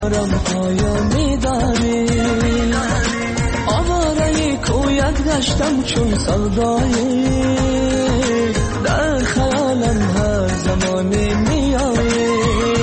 رم پایانی داری آواره کویت گشتم چون سودایی در خیالم هر زمانی میایی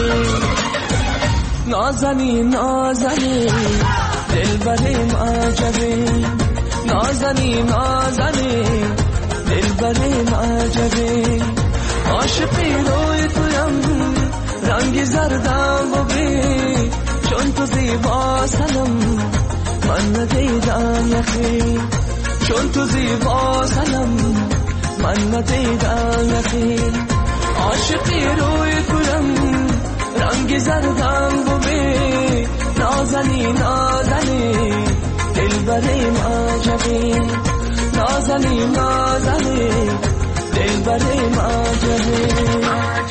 نازنی نازنی دلبریم عجبی نازنی نازنی دلبریم عجبی عاشقی روی تویم رنگی زردم ببین چون تو زیبا سنم من ندیدم یخی چون تو زیبا سنم من ندیدم یخی عاشقی روی تویم رنگی زردم ببین نازنی نازنی دلبریم عجبی نازنی نازنی دلبریم عجبی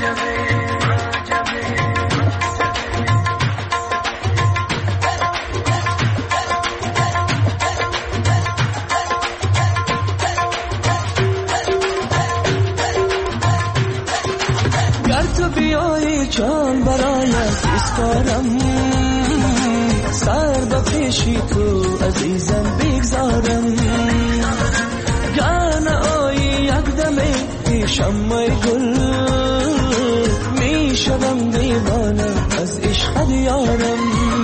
بیایی جان برایت ایستارم سر به پیشی تو عزیزم بگذارم گر نآیی یک دمی پیشم می گل میشوم دیوانه از عشق یارم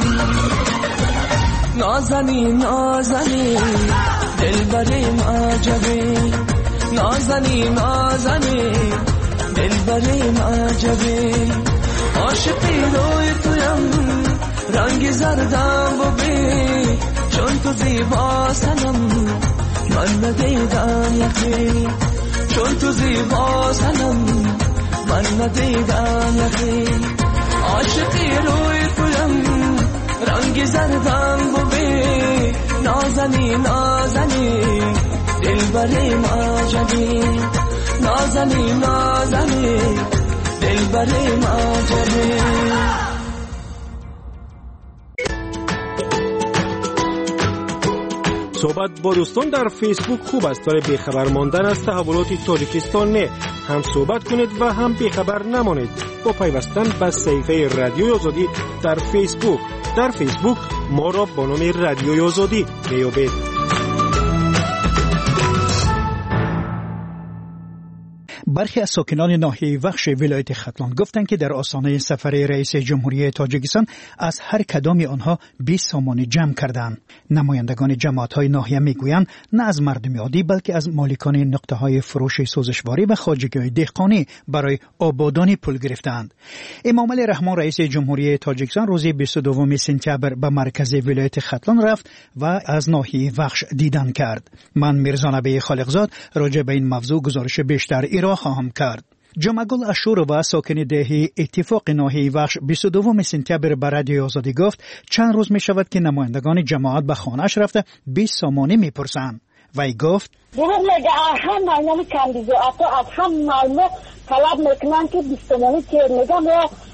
نازنی نازنی دلبریم عجبی نازنی نازنی دلبریم عجبی عاشقی روی تویم رنگی زردم ببین چون تو زیبا سنم من ندیدم یکی چون تو زیبا سنم من ندیدم یکی عاشقی روی تویم رنگی زردم ببین نازنی نازنی دلبریم عجبی نازنی نازنی دلبریم عجبی صحبت با دوستان در فیسبوک خوب است ولی بیخبر ماندن از تحولات تاجیکستان نه. هم صحبت کنید و هم بیخبر نمانید با پیوستن به صفحه رادیوی آزادی در فیسبوک. در فیسبوک ما را با نام رادیوی آزادی میابید. برخی از ساکنان ناحیه وخش ولایت ختلان گفتند که در آستانه سفر رئیس جمهوری تاجیکستان از هر کدام آنها 20 سامان جمع کردند. نمایندگان جماعت‌های ناحیه میگویند نه از مردم عادی بلکه از مالکان نقطه‌های فروش سوزشواری و خواجگی‌های دهقانی برای آبادانی پول گرفتند. امام علی رحمان رئیس جمهوری تاجیکستان روز 22 سپتامبر به مرکز ولایت ختلان رفت و از ناحیه وخش دیدن کرد. من میرزا نبی خالقزاد راجع به این موضوع گزارش بیشتر ارائه خواهم کرد. جمعگل اشور و ساکن دهه اتفاق ناحیه وخش 22 سپتامبر به رادیوی آزادی گفت چند روز می شود که نمایندگان جماعت به خانه‌اش رفته 20 سامانی می پرسند. وی گفت هم معلوم کاندیدات از هم معلوم طلب میکنن که 20 سامانی که میگم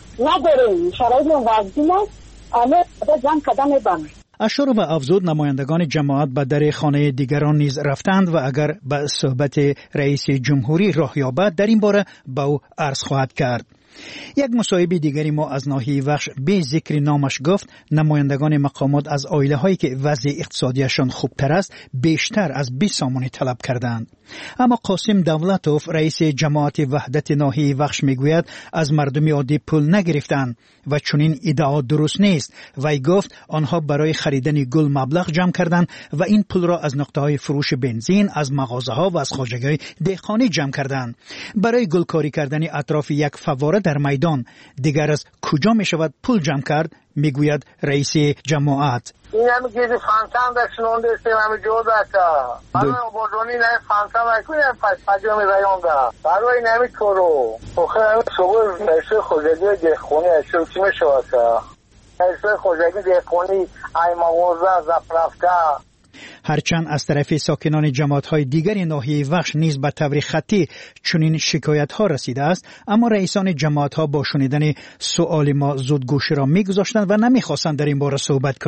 نداره شرایط وضعی است اما جمع قدم میبرن. اشور و افزود نمایندگان جماعت به در خانه دیگران نیز رفتند و اگر به صحبت رئیس جمهوری راه یابد در این باره به او عرض خواهد کرد. یک مصاحبه دیگری ما از ناحیه وخش به ذکر نامش گفت نمایندگان مقامات از عائله هایی که وضع اقتصادیشان خوبتر است بیشتر از 20 سامانی طلب کردند. اما قاسم دولتوف رئیس جماعت وحدت ناحیه وخش میگوید از مردم عادی پول نگرفتند و چنین ادعا درست نیست. وی گفت آنها برای خریدن گل مبلغ جمع کردند و این پول را از نقطه‌های فروش بنزین، از مغازه‌ها و از خواجگی‌های دهقانی جمع کردند. برای گلکاری کردن اطراف یک فواره در میدان دیگر از کجا می شود پول جمع کرد؟ میگوید رئیس جماعت. این همه گیزی فانسان داشتنون داشتیم همه جو داشتا برای بردونی نه فانسان نکنیم پجا می رایون دا برای نمی کرو اخیر همه صبح نشته خوزگی دهخونی اشتر چی می شود نشته خوزگی دهخونی ای مغازه زفرفته. هرچند از طرف ساکنان جماعت‌های دیگر ناحیه وخش نیز به طور خطی چنین شکایت‌ها رسیده است، اما رئیسان جماعت‌ها با شنیدن سؤال ما زود گوش را می‌گذاشتند و نمی‌خواستند در این باره صحبت کنند.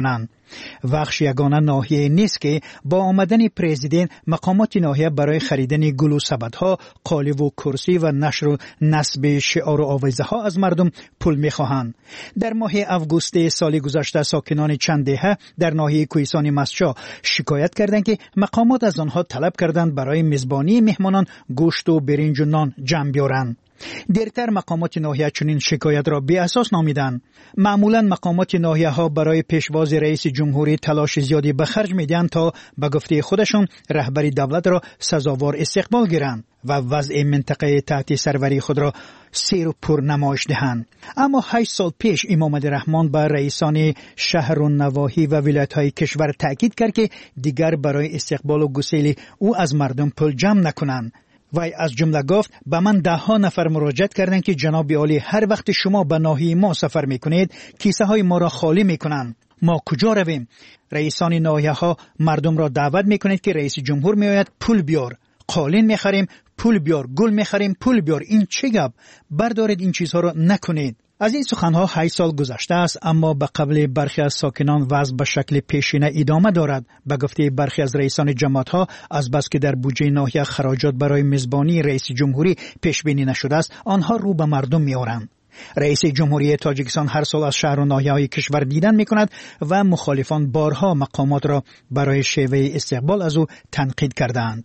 وخش یگانه ناحیه نیست که با آمدن پرزیدنت مقامات ناحیه برای خریدن گل و سبدها، قالب و کرسی و نشر و نصب شعار و آویزه ها از مردم پول میخواهند. در ماه آگوست سال گذشته ساکنان چند دهه در ناحیه کوهستان مسجا شکایت کردند که مقامات از آنها طلب کردند برای میزبانی مهمانان گوشت و برنج و نان جمع بیارند. دیرتر مقامات ناحیه چنین شکایت را بی اساس نامیدند. معمولا مقامات ناحیه ها برای پیشواز رئیس جمهوری تلاش زیادی به خرج میدن تا به گفته خودشون رهبری دولت را سزاوار استقبال گیرند و وضع منطقه تحت سروری خود را سیر و پر نمایش دهند. اما 8 سال پیش امام عبدالرحمن به رئیسان شهر و نواحی و ولایت‌های کشور تاکید کرد که دیگر برای استقبال و گسیل او از مردم پول جمع نکنند. وی از جمله گفت به من 10 نفر مراجعت کردند که جناب عالی هر وقت شما به ناحیه ما سفر میکنید کیسه های ما را خالی میکنند. ما کجا رویم؟ رئیسان ناحیه ها مردم را دعوت میکنند که رئیس جمهور میآید پول بیار، قالین میخریم پول بیار، گل میخریم پول بیار. این چه گپ؟ بردارید این چیزها را نکنید. از این سخنها 8 سال گذشته است، اما به قول برخی از ساکنان وضع به شکل پیشینه ادامه دارد. به گفته برخی از رئیسان جماعت‌ها از بس که در بودجه ناحیه خراجات برای میزبانی رئیس جمهوری پیش بینی نشده است، آنها رو به مردم می‌آورند. رئیس جمهوری تاجیکستان هر سال از شهر و ناحیه‌های کشور دیدن می‌کند و مخالفان بارها مقامات را برای شیوه استقبال از او تنقید کردند.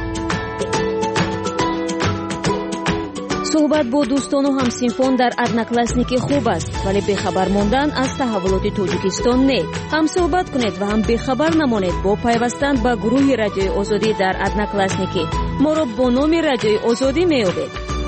صحبت با دوستان و همسینفان در ادناکلاسنیک خوب است، ولی بخبر ماندن از تحولات تاجیکستان نه. هم صحبت کنید و هم بخبر نمانید با پیوستن به گروه رادیوی آزادی در ادناکلاسنیک. ما را با نام رادیوی آزادی می‌یابید.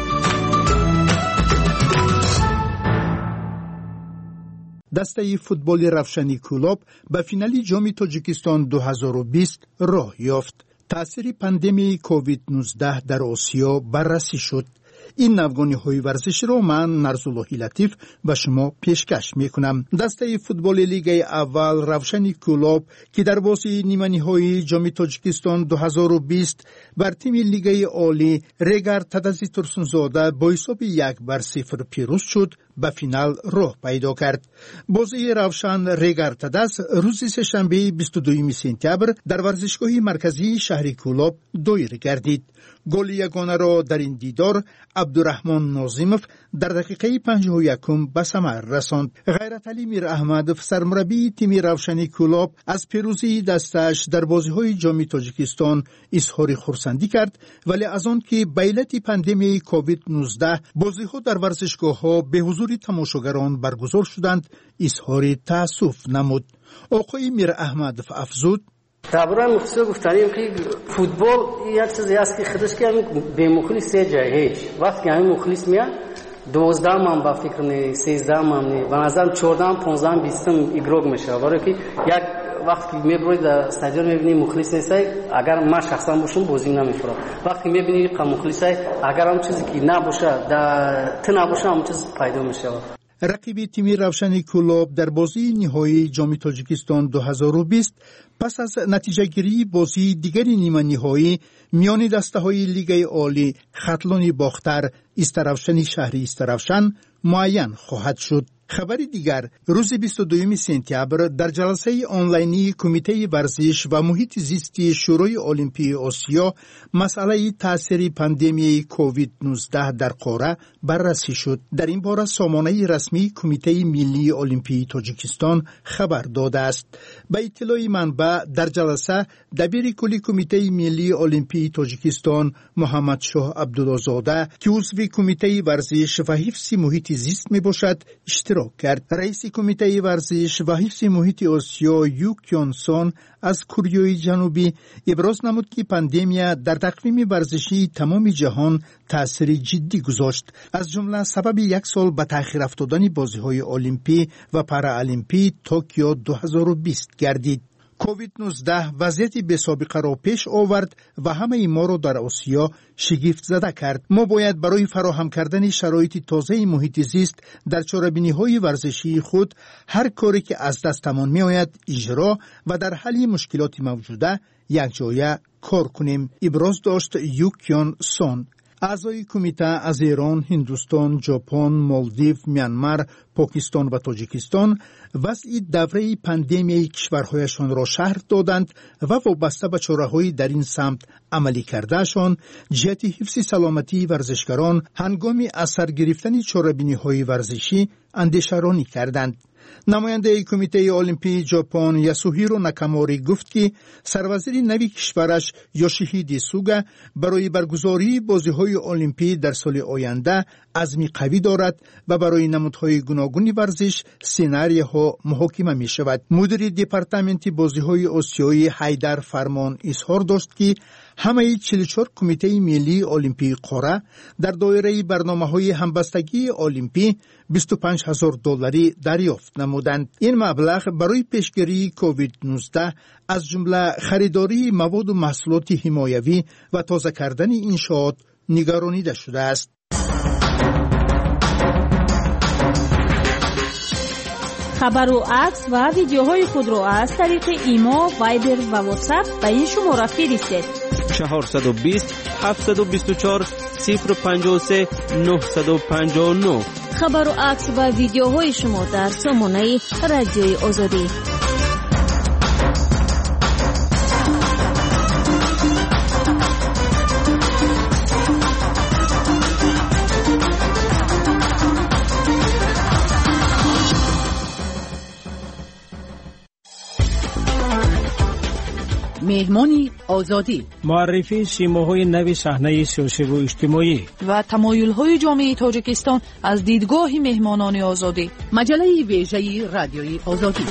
دسته فوتبال روشنی کلوب به فینال جام تاجیکستان 2020 راه یافت. تأثیر پاندمی کووید 19 در آسیا بررسی شد. این نوگانی های ورزشی رو من نرزاللهی لطیف به شما پیشکش میکنم. دسته فوتبال لیگ اول روشنی کلوب که در بازی نیمه نهایی جام تاجیکستان 2020 بر تیم لیگ عالی رگر تدزی ترسونزاده با حساب 1-0 پیروز شد، به فینال راه پیدا کرد. بازی روشن رگر تدز روز سه‌شنبه 22 سپتامبر در ورزشگاه مرکزی شهر کلوب دایر گردید. گل یگانه را در این دیدار عبدالرحمن ناظیموف در دقیقه 51 به ثمر رساند. غیرتعلی میر احمد سرمربی تیم روشنی کلوب از پیروزی دستش در بازی‌های جام تاجیکستان اظهار خرسندی کرد، ولی از آن که به علت پاندمی کووید 19 بازی‌ها در ورزشگاه‌ها به حضور تماشاگران برگزار شدند اظهار تأسف نمود. آقای میر احمد افزود: درباره مختصر گفتنیم که فوتبال یک چیزی است که خودش که به مخلص جای هیچ وقتی همین مخلص میاد 12 من با فکر نه 13 من نه به نظرم 14 15 20 ایگروگ میشه، برای که یک وقتی میبرید در استادیوم میبینی مخلص نیست، اگر من شخصا باشم بازی نمیفرام. وقتی میبینی که مخلص اگر هم چیزی که نباشه در تو نباشه هم چیز پیدا میشه. رقیب تیم روشنی کلوب در بازی نهایی جام تاجیکستان 2020 پس از نتیجه گیری بازی دیگری نیمه نهایی میان دسته های لیگ عالی خطلانی باختر استروشن شهری استروشن معین خواهد شد. خبری دیگر روز 22 سپتامبر در جلسه آنلاینی کمیته ورزش و محیط زیستی شورای المپی آسیا مسئله تاثیر پاندمی کووید 19 در قاره بررسی شد. در این باره سامانه رسمی کمیته ملی المپی تاجیکستان خبر داده است. به اطلاع منبع در جلسه دبیر کلی کمیته ملی المپی تاجیکستان محمد شاه عبدالله‌زاده که عضو کمیته ورزش و حفظ محیط زیست می باشد اشتراک کرد. رئیس کمیته ورزش و حفظ محیط آسیا یو کیون سون از کره جنوبی ابراز نمود که پاندمی در تقویم ورزشی تمام جهان تأثیر جدی گذاشت، از جمله سبب 1 سال به تأخیر افتادن بازی‌های المپی و پارالمپی توکیو 2020 گردید. کووید 19 وضعیتی بی سابقه را پیش آورد و همه ما را در آسیا شگفت زده کرد. ما باید برای فراهم کردن شرایط تازه محیط زیست در چاره‌بینی‌های ورزشی خود هر کاری که از دستمان می‌آید اجرا و در حل مشکلات موجوده یک جایه کار کنیم، ابراز داشت یو کیون سون. اعضای کمیته از ایران، هندوستان، ژاپن، مالدیو، میانمار، پاکستان و تاجیکستان وضع دوره پاندمی کشورهایشان را شرح دادند و وابسته به چاره‌های در این سمت عملی کردهشان جهت حفظ سلامتی ورزشکاران هنگام اثر گرفتن چاره‌بینی‌های ورزشی اندیشه‌رانی کردند. نماینده کمیته المپی ژاپن یاسوهیرو ناکاموری گفت که سروزیر نوی کشورش یوشیهیدی سوگا برای برگزاری بازی‌های المپی در سال آینده عزم قوی دارد و برای نمودهای گوناگون ورزش سناریوها محاکمه می شود. مدیر دپارتمنت بازی‌های آسیایی حیدر فرمان اظهار داشت که همه 44 کمیته ملی المپی قاره در دایره برنامه‌های همبستگی المپی $25,000 دریافت نمودند. این مبلغ برای پیشگیری کووید 19 از جمله خریداری مواد و محصولات حمایوی و تازه کردن انشاءات نگرانیده شده است. خبر و عکس و ویدیوهای خود را از طریق ایما، وایبر و واتساپ به این شماره فرستید: 420 724 053 959. خبر و عکس و ویدیوهای شما در سامانه رادیوی آزادی. مهمانی آزادی، معرفی سیماهای نوی صحنه سیاسی و اجتماعی و تمایل‌های جامعه تاجیکستان از دیدگاه مهمانان آزادی. مجله ویژه رادیوی آزادی.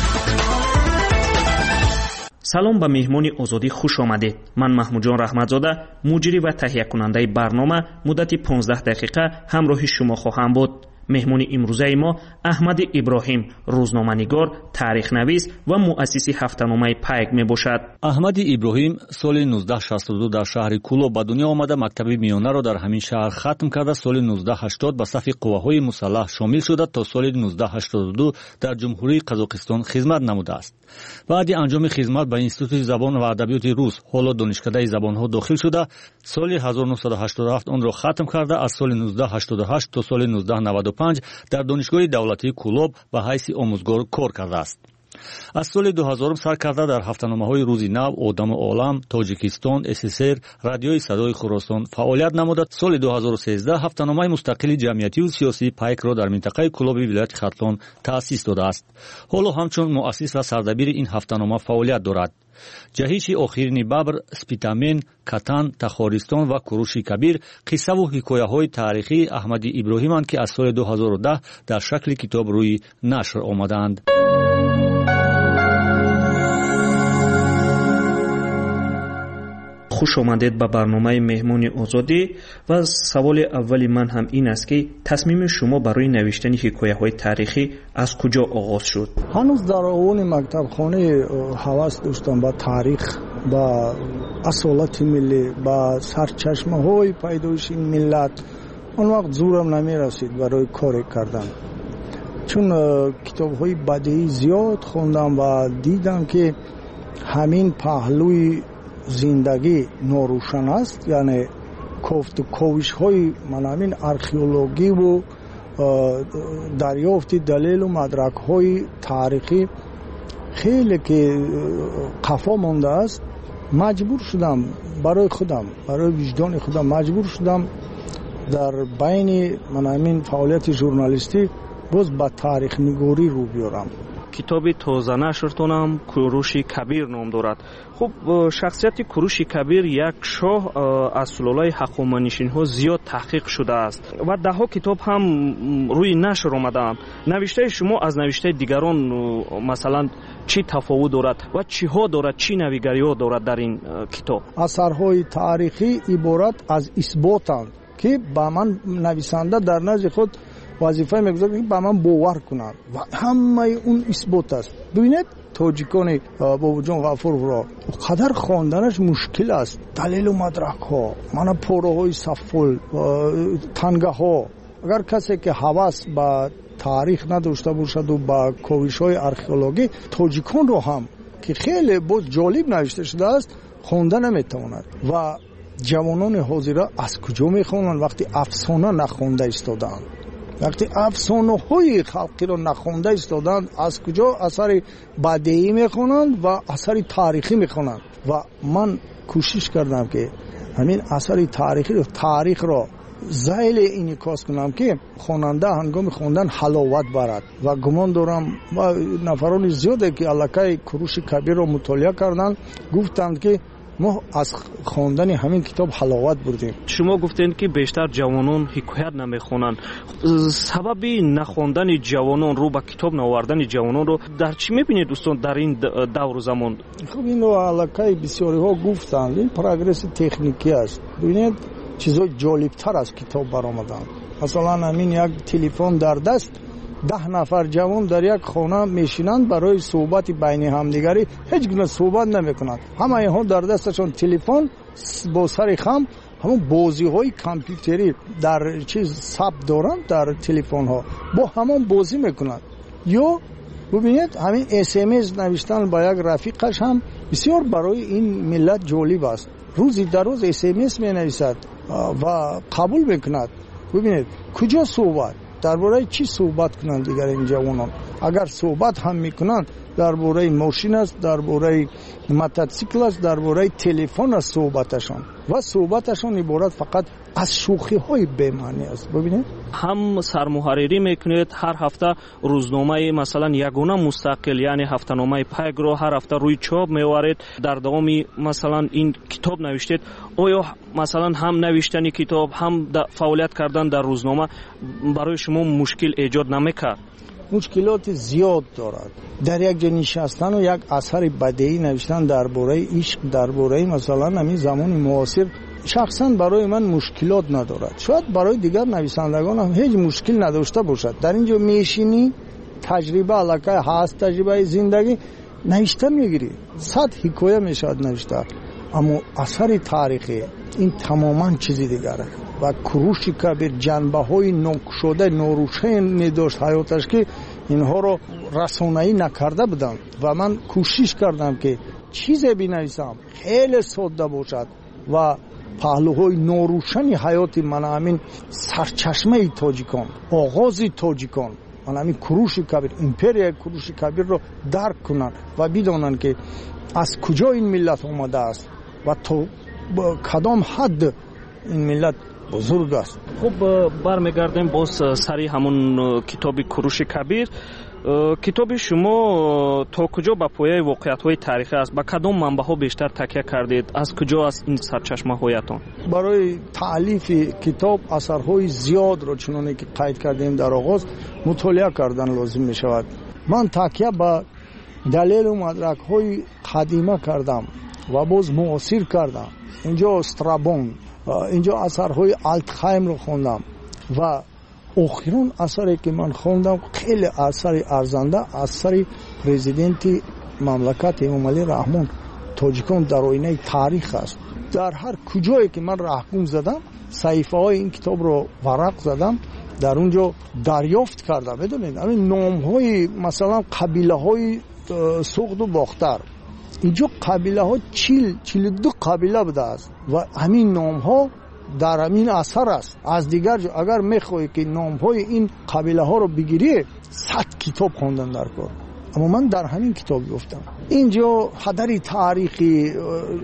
سلام به مهمانی آزادی خوش آمدید. من محمود جان رحمتزاده، مجری و تهیه کننده برنامه مدت 15 دقیقه همراه شما خواهم بود. مهمانی امروزه ما احمد ابراهیم، روزنامه‌نگار، تاریخ نویس و مؤسس هفته‌نامه پیک می باشد. احمد ابراهیم سال 1962 در شهر کولو به دنیا آمده مکتب میانه را در همین شهر ختم کرده. سال 1980 به صف قواهای مسلح شامل شده تا سال 1982 در جمهوری قزاقستان خدمت نموده است. بعد انجام خدمت به انستیتوت زبان و ادبیات روس، حالا دانشکده زبان‌ها داخل شده. سال 1987 آن را ختم کرده. از سال 1988 تا سال 1995 در دانشگاه دولتی کولوب به حیث آموزگار کار کرده است. از سال 2000 سر کرده در هفته‌نامه‌های روزی نو، آدم عالم، تاجیکستان، SSR، رادیوی صدای خراسان فعالیت نموده. سال 2013 هفته‌نامه مستقل جمعیتی و سیاسی پیک را در منطقه کولوب ولایت ختلان تأسیس داده است. حالا همچون مؤسس و سردبیر این هفته‌نامه فعالیت دارد. جهیش آخرین ببر، سپیتامن، کتان، تخارستان و کوروش کبیر قصه و حکایه‌های تاریخی احمد ابراهیم‌اند که از سال 2010 در شکل کتاب روی نشر آمدند. خوش آمدید به برنامه مهمانی آزادی و سوال اولی من هم این است که تصمیم شما برای نوشتن حکایه‌های تاریخی از کجا آغاز شد؟ هنوز در اون مکتب خانه هوس داشتم به تاریخ، با اصالت ملی، با سرچشمه‌های پیدایش این ملت. اون وقت زورم نمی رسید برای کار کردن، چون کتاب‌های بدیهی زیاد خوندم و دیدم که همین پهلوی زندگی ناروشن است. یعنی کوفت و کوشش های من همین ارخئولوژی و دریافت دلیل و مدرک های تاریخی خیلی که قفا مانده است. مجبور شدم برای خودم، برای وجدان خودم مجبور شدم در بین من همین فعالیت ژورنالیستی باز با تاریخ نگاری رو بیارم. کتاب تازه نشرتونم کوروش کبیر نام دارد. خب شخصیت کوروش کبیر یک شاه از سلالای هخامنشیان ها زیاد تحقیق شده است و ده ها کتاب هم روی نشر آمدند. نوشته شما از نوشته دیگران مثلا چی تفاوت دارد و چی ها دارد، چی نویگری ها دارد در این کتاب؟ اثرهای تاریخی عبارت از اثباتند که با من نویسنده در نزد خود وظیفه میگذارد که با من باور کنند و همه اون اثبات است. ببینید تاجیکان بابا جان غفور را قدر خواندنش مشکل است. دلیل و مدرک ها، من پاره های سفل، تنگه ها. اگر کسی که هوس با تاریخ نداشته باشد و با کوشش های ارخئولوژی، تاجیکان رو هم که خیلی بود جالب نوشته شده است خوانده نمیتواند. و جوانان حاضر از کجا میخونن وقتی افسانه نخونده ایستادن؟ وقتی افسانه های خلقی رو نخونده ایستادن از کجا اثر بدیعی میخونن و اثر تاریخی میخونن؟ و من کوشش کردم که همین اثر تاریخی رو تاریخ رو زایل انعکاس کنم که خواننده هنگام خواندن حلاوت برد و گمان دارم و نفران زیاده که الکای کوروش کبیر رو مطالعه کردن گفتند که ما از خواندن همین کتاب حلاوت بردیم. شما گفتین که بیشتر جوانان حکایت نمیخونن. سبب نخواندن جوانان رو با کتاب نآوردن جوانان رو در چی میبینید دوستان در این دور زمان؟ خب اینو الکای بسیاری ها گفتند این پروگرس تکنیکی است. ببینید چیزای جالبتر از کتاب برآمدن. مثلا همین یک تلفن در دست 10 نفر جوان در یک خانه میشینند برای صحبت بین همدیگری هیچ گونه صحبت نمیکنند. همه اینها در دستشون تلفن با سر خم همون بازی های کامپیوتری در چیز ثبت دارند در تلفن ها با همون بازی میکنند. یا ببینید همین SMS نوشتن با یک رفیقش هم بسیار برای این ملت جالب است. روزی در روز SMS می نویسد و قبول میکند. ببینید کجا صحبت درباره چی صحبت کنند دیگر این جوانان؟ اگر صحبت هم میکنند درباره ماشین است، درباره موتورسیکل است، درباره تلفن است صحبتشان و صحبتشان عبارت فقط از شوخی های بی‌معنی است. ببینید هم سرمحرری میکنید هر هفته روزنامه مثلا یگانه مستقل یعنی هفته‌نامه پیگ رو هر هفته روی چاپ میوارید. در دوام مثلا این کتاب نوشتید. آیا مثلا هم نوشتن کتاب هم فعالیت کردن در روزنامه برای شما مشکل ایجاد نمیکرد؟ مشکلات زیاد دارد. در یک جا نشستن و یک اثر بدیعی نوشتن درباره عشق، درباره مثلا همین زمان معاصر شخصا برای من مشکلات ندارد. شاید برای دیگر نویسندگان هم هیچ مشکل نداشته باشد. در اینجا میشینی تجربه علاقه هست، تجربه زندگی نوشته میگیری. 100 حکایه میشود نوشته. اما اثر تاریخی این تماما چیزی دیگره و کوروش کبیر جنبه های ناکشوده ناروشن داشت حیاتش که اینها رو رسانه‌ای نکرده بودم و من کوشش کردم که چیزی بنویسم خیلی ساده باشد و پهلوهای ناروشن حیات من همین سرچشمه تاجیکان آغاز تاجیکان من همین کوروش کبیر امپریا کوروش کبیر رو درک کنن و بدانن که از کجا این ملت آمده است و تا کدام حد این ملت بزرگ است. خب برمیگردیم باز سری همون کتاب کوروش کبیر. کتاب شما تا کجا با پایه واقعیت‌های تاریخی است؟ با کدام منبع‌ها بیشتر تکیه کردید؟ از کجا است این سرچشمه‌هایتان؟ برای تألیف کتاب اثرهای زیاد را چنانه که قید کردیم در آغاز مطالعه کردن لازم می شود. من تکیه به دلیل و مدرک‌های قدیمه کردم و باز معاصر کردم. اینجا استرابون، اینجا اثرهای آلتخایم رو خوندم و آخرین اثری که من خوندم خیلی اثر ارزنده اثر پرزیدنت مملکت امام علی رحمان تاجیکان در آینه تاریخ است. در هر کجایی که من رهگم زدم صحیفه های این کتاب رو ورق زدم در اونجا دریافت کردم. بدونید همین نام های مثلا قبیله های سوخت و باختر اینجا قبیله ها 42 قبیله بوده است و همین نام ها در همین اثر است. از دیگر جا اگر میخوایی که نام های این قبیله ها رو بگیری 100 کتاب خوندن در کار. اما من در همین کتاب گفتم اینجا پدر تاریخی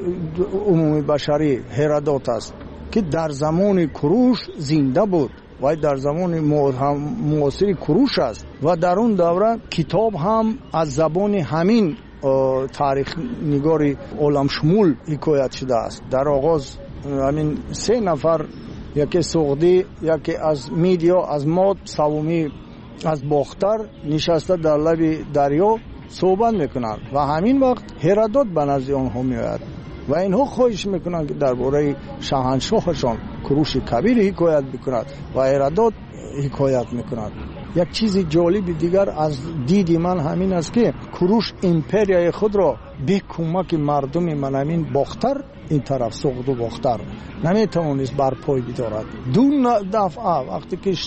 عمومی بشری هرودوت است که در زمان کوروش زنده بود و در زمان معاصر کوروش است و در اون دوره کتاب هم از زبان همین تاریخ نگار عالم شمول حکایت شده است. در آغاز همین 3 نفر یکی سوغدی یکی از میدیا از ماد سومی از باختر نشسته در لب دریا صحبت میکنند و همین وقت هرودوت به نزد آنها میآید و اینها خواهش میکنند که درباره شاهنشاهشان کوروش کبیر حکایت بکند و هرودوت حکایت میکند. یک چیز جالب دیگر از دید من همین است که کوروش امپریای خود را به کمک مردم منامین باختر این طرف سوغد و باختر نمیتوانست بر پای بدارد. دو دفعه وقتی که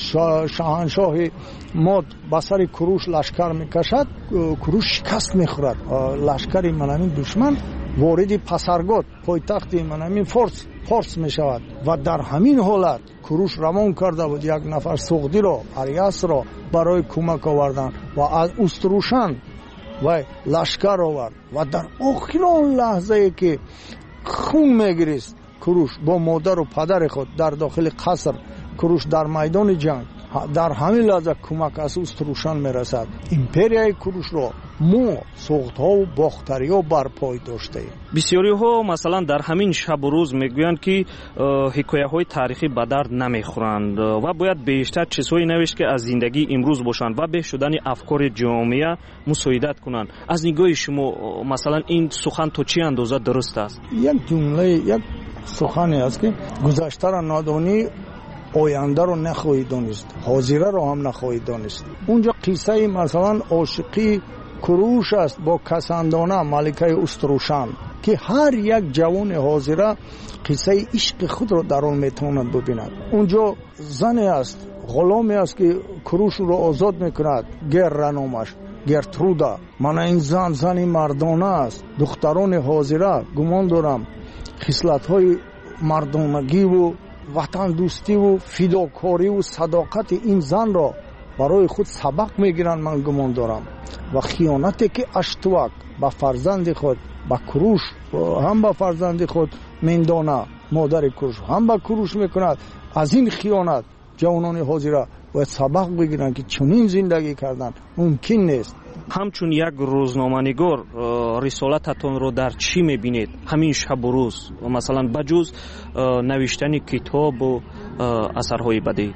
شاهنشاه ماد به سر کوروش لشکر میکشد کوروش شکست میخورد. لشکر منامین دشمن وارد پسرگاد پایتخت منامین فارس پارس می شود و در همین حالت کوروش روان کرده بود یک نفر سوغدی را اریاس را برای کمک آوردن و از استروشن و لشکر آورد و در آخر آن لحظه که خون میگریست کوروش با مادر و پدر خود در داخل قصر، کوروش در میدان جنگ، در همین لحظه کمک از استروشن میرسد. امپریای کوروش را ما سوختها و باختری ها برپای داشته ایم. بسیاری ها مثلا در همین شب و روز میگویند که حکایه های تاریخی به درد نمیخورند و باید بیشتر چیزهایی نوشت که از زندگی امروز باشند و به شدن افکار جامعه مساعدت کنند. از نگاه شما مثلا این سخن تو چی اندازه درست است؟ یک جمله، یک سخنی است که گذشته را نادانی، آینده رو نخواهی دانست، حاضره رو هم نخواهی دانست. اونجا قصه مثلا عاشقی کوروش است با کساندانه ملکه استروشن که هر یک جوان حاضره قصه عشق خود رو در آن میتواند ببیند. اونجا زنی است، غلامی است که کوروش رو آزاد میکند، گرانومش گرترودا. من این زن مردانه است. دختران حاضره گمان دارم خصلت‌های مردانگی و وطن دوستی و فداکاری و صداقت این زن را برای خود سبق میگیرند. من گمان دارم و خیانتی که اشتوک به فرزند خود، به کوروش هم به فرزند خود میندانه، مادر کوروش هم به کوروش میکند، از این خیانت جوانان حاضره باید سبق بگیرند که چنین زندگی کردن ممکن نیست. همچون یک روزنامه‌نگار رسالتتون رو در چی میبینید همین شب و روز، مثلا بجز نوشتن کتاب و اثرهای بدی؟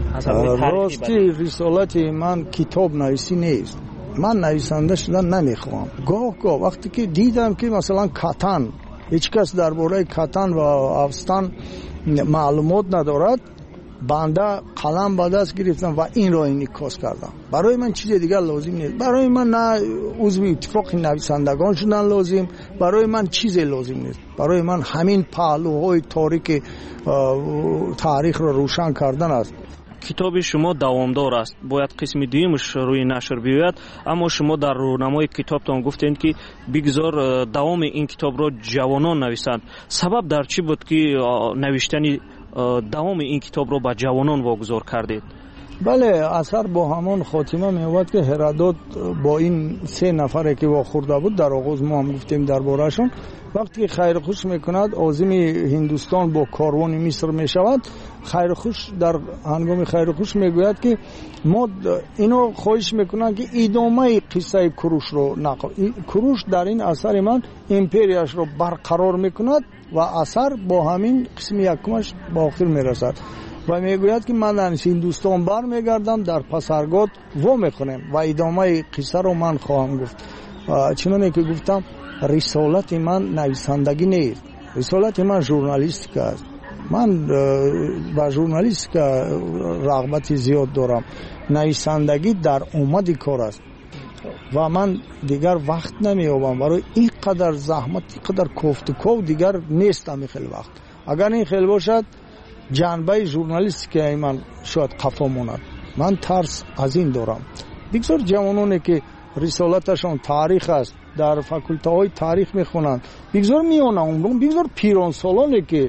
راستی رسالت من کتاب نویسی نیست. من نویسنده شدن نمیخوام. گاه وقتی که دیدم که مثلا کتن، هیچ کس درباره کتن و افستان معلومات ندارد، بنده قلم به دست گرفتم و این را انعکاس کردم. برای من چیز دیگر لازم نیست. برای من نه عضو اتفاق نویسندگان شدن لازم، برای من چیز لازم نیست. برای من همین پهلوهای تاریک تاریخ را روشن کردن است. کتاب شما دوامدار است، باید قسم دویمش روی نشر بیاید، اما شما در رونمای کتابتان گفتید که بگذار دوام این کتاب را جوانان نویسند. سبب در چی بود که نوشتن دوام این کتاب رو به جوانان واگذار کردید؟ بله، اثر با همان خاتمه می‌آورد که هرودوت با این 3 نفره که واخورده بود در آغاز ما هم گفتیم درباره‌شون، وقتی که خیرخوش میکند عازم هندوستان با کاروان مصر میشود، خیرخوش در هنگام خیرخوش میگوید که ما اینو خواهش میکنند که ادامه قصه کوروش رو نقل. کوروش در این اثر من امپریاش رو برقرار میکند و اثر با همین قسم یکمش با آخر میرسد و میگوید که من در هندوستان بر میگردم، در پسرگاد و میکنم و ادامه قصه رو من خواهم گفت. چنانه که گفتم رسالت من نویسندگی نیست، رسالت من ژورنالیستیک است. من با ژورنالیستیک رغبت زیاد دارم. نویسندگی در اومد کار است و من دیگر وقت نمیابم برای این قدر زحمت، این قدر کوفتکو دیگر نیستم. این خیلی وقت اگر این خیلی باشد جنبه ژورنالیستیک من شاید قفا ماند. من ترس از این دارم. بگذار جوانانی که رسالتشان تاریخ است در فاکولته های تاریخ میخونند، بگذار میانه اونم، بگذار پیران سالانی که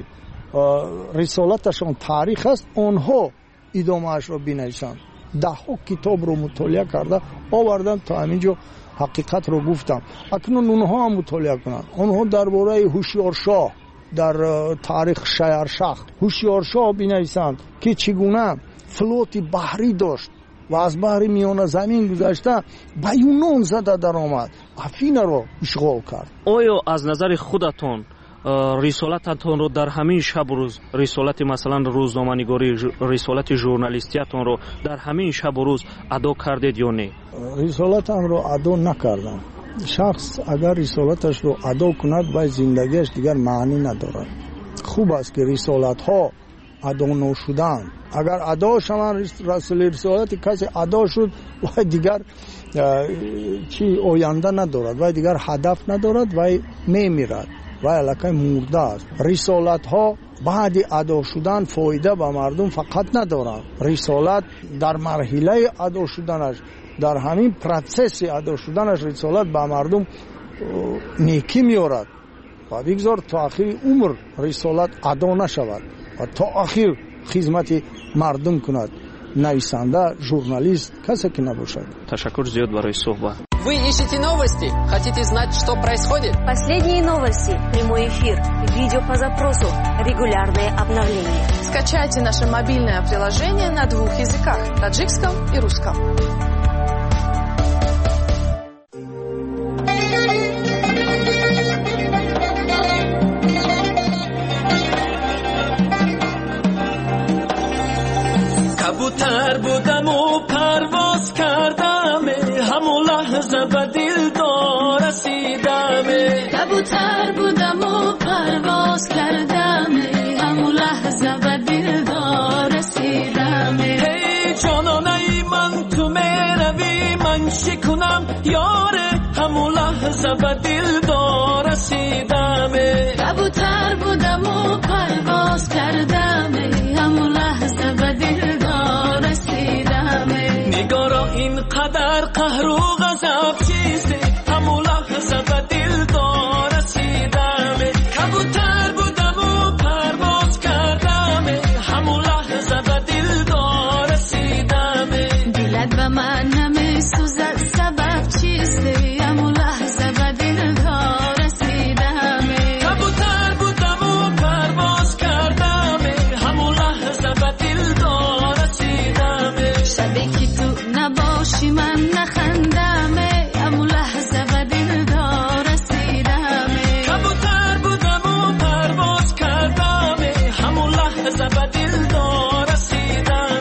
رسالتشان تاریخ است اونها ادامه اش را بنویسند. 10 کتاب رو مطالعه کرده آوردن تا همینجا حقیقت رو گفتم. اکنون اونها هم مطالعه کنند. اونها درباره هوشیارشاه در تاریخ شهرشاه هوشیارشاه بنویسند که چگونه فلوت بحری داشت و از بحر میانه زمین گذشته به یونان زده در آمد، افین رو اشغال کرد. آیا از نظر خودتون رسالتتون رو در همین شب روز، رسالت مثلا روزنامه‌نگاری، رسالت ژورنالیستیتون رو در همین شب و روز ادا کردید یا نه؟ رسالتم رو ادا نکردم. شخص اگر رسالتش رو ادا کند و زندگیش دیگر معنی ندارد. خوب است که رسالت ها ادا نشدن. اگر ادا شوند رسالت کسی ادا شد و دیگر چی آینده ندارد و دیگر هدف ندارد و میمیرد و علاقه مرده است. رسالت ها بعد ادا شدن فایده به مردم فقط ندارد. رسالت در مرحله ادا شدنش، در همین پروسس ادا شدنش رسالت به مردم نیکی میارد و بگذار تا آخر عمر رسالت ادا نشود و تا آخر خدمت مردم کند. نویسنده، ژورنالیست، کسی که نباشد. تشکر زیاد برای صحبت. Вы ищете новости? Хотите знать, что происходит? Последние новости, прямой эфир, видео по запросу, регулярные обновления. Скачайте наше мобильное приложение на 2 языках – таджикском и русском. کبوتر بودم و پرواز کردم همون لحظه به دلدار رسیدم کبوتر بودم و پرواز کردم همون لحظه به دلدار رسیدم هی جانانه من تو میروی من شکنم یاره همون لحظه به دلدار رسیدم کبوتر بودم و پرواز کردم همون لحظه به دلدار رسیدم نگارا اینقدر قهر و غضب چیزه همون لحظه به دلدار رسیدم کبوتر بودم و پرواز کردم همون لحظه به دلدار رسیدم دلت به من نمیسوزد سبب چیسته همون لحظه به دلدار رسیدم کبوتر بودم و پرواز کردم همون لحظه به دلدار رسیدم شبی که تو نباشی من نخندم همون لحظه به دلدار رسیدم کبوتر بودم و پرواز کردم همون لحظه به دلدار رسیدم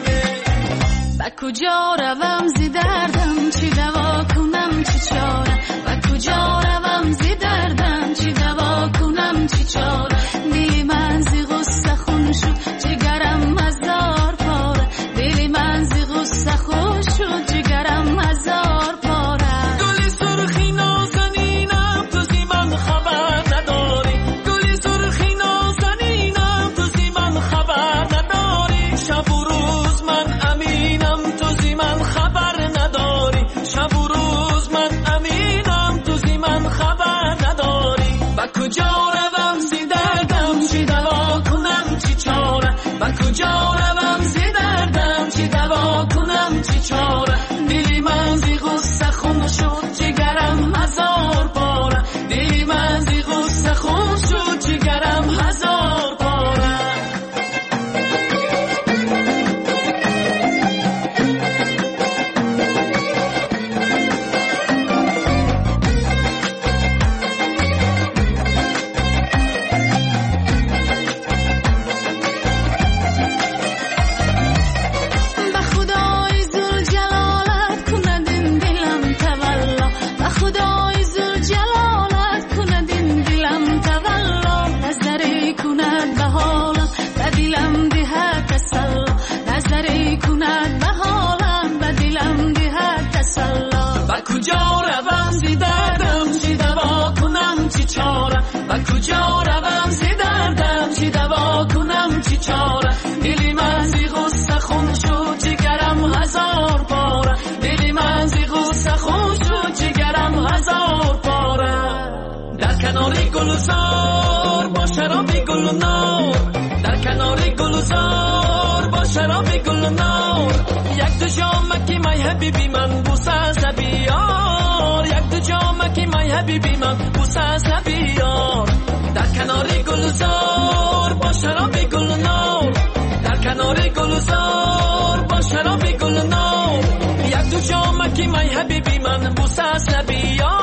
با کجا روم زی دردم چی دوا کنم چی چاره با کجا روم زی دردم چی دوا کنم چی چاره دلی من زی غصه خون شد جگرم هزار پاره دلی من زی غصه خون شد جگرم هزار پاره گلی سرخی نازنینم تو زی من خبر نداری گلی سرخی نازنینم تو زی من خبر نداری شب و روز من امینم تو زی من خبر نداری شب و روز من امینم تو زی من خبر نداری با کجا روم زی دردم چی دوا کنم چی چاره با کجا روم زی دردم چی دوا کنم چی چاره دلی من زی غصه خون شد جگرم هزار پاره دلی من زی غصه خون شد جگرم هزار پاره به خدای ذوالجلالت کند این دلم تولا به خدای ذوالجلالت کند این دلم تولا نظری کند به حالم به دلم دهد تسلا نظری کند به حالم به دلم دهد تسلا با کجا روم زی دردم چی دوا کنم چی چاره با کجا روم زی دردم چی دوا کنم چی چاره دلی من زی غصه خون شد جگرم هزار پاره دلی من زی غصه خون شد جگرم هزار پاره در کنار گلزار با شراب گل و نار در کنار گلزار با شراب گل و نار یک دو جامکی مای حبیبی من بوسه زبیار یک دو جامکی مای حبیبی من بوسه زبیار در کنار گلزار با شراب گل و نار در کنار گلزار با شراب گل و نار یک دو جامکی مای حبیبی من بوسه زبیار